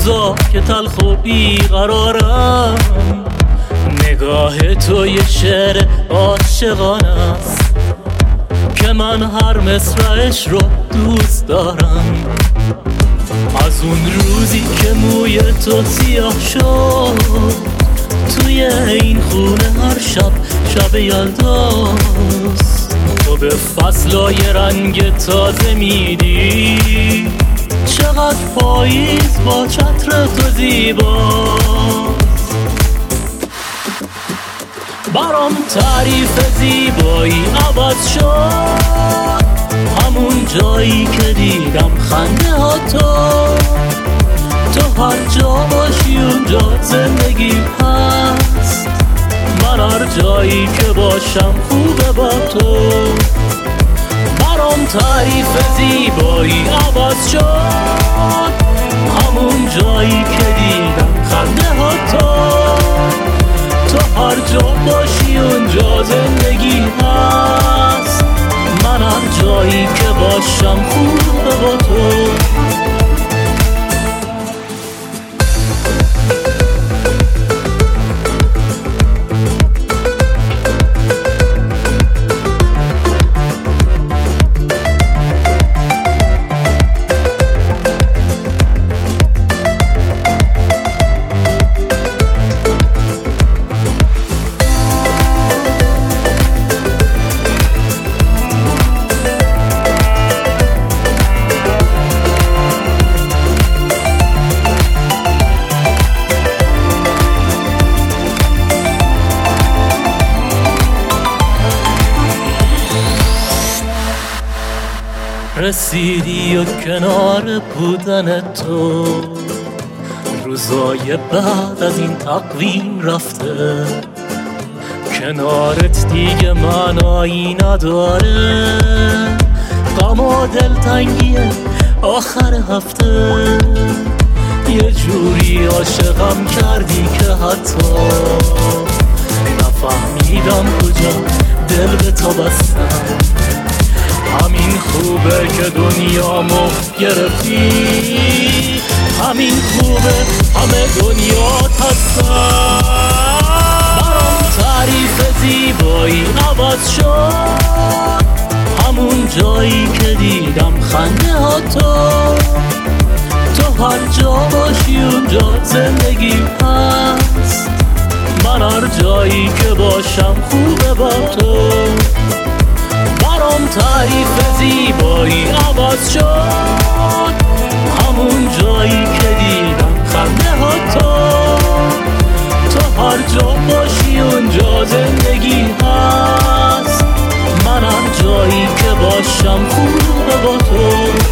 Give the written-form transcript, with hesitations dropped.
روزا که تلخ و بیقرارم، نگاه تو یه شعر عاشقانه است که من هر مصرعش رو دوست دارم. از اون روزی که موی تو سیاه شد توی این خونه هر شب شب یلداست، تو به فصلای رنگ تازه میدی، چقدر پاییز با چتر تو زیباست. برام تعریف زیبایی عوض شد همون جایی که دیدم خنده ها تو هر جا باشی اونجا زندگی هست، من هر جایی که باشم خوبه با تو. برام تعریف زیبایی عوض شد همون جایی که دیدم خنده ها تو هر جا باشی اونجا زندگی هست، من هر جایی که باشم خوبه با تو. رسیدی و کنار بودن تو روزای بعد از این تقویم رفته، کنارت دیگه معنایی نداره، غم و دلتنگیه آخر هفته، یه جوری عاشقم کردی که حتی نفهمیدم کجا دل به تو بستم. همین خوبه که دنیامو گرفتی، همین خوبه همه دنیات هستن. برام تعریف زیبایی عوض شد همون جایی که دیدم خنده ها تو هر جا باشی اونجا زندگی هست، من هر جایی که باشم خوبه با تو. برام تعریف زیبایی عوض شد همون جایی که دیدم خنده ها تو هر جا باشی اونجا زندگی هست، من هر جایی که باشم خوبه با تو.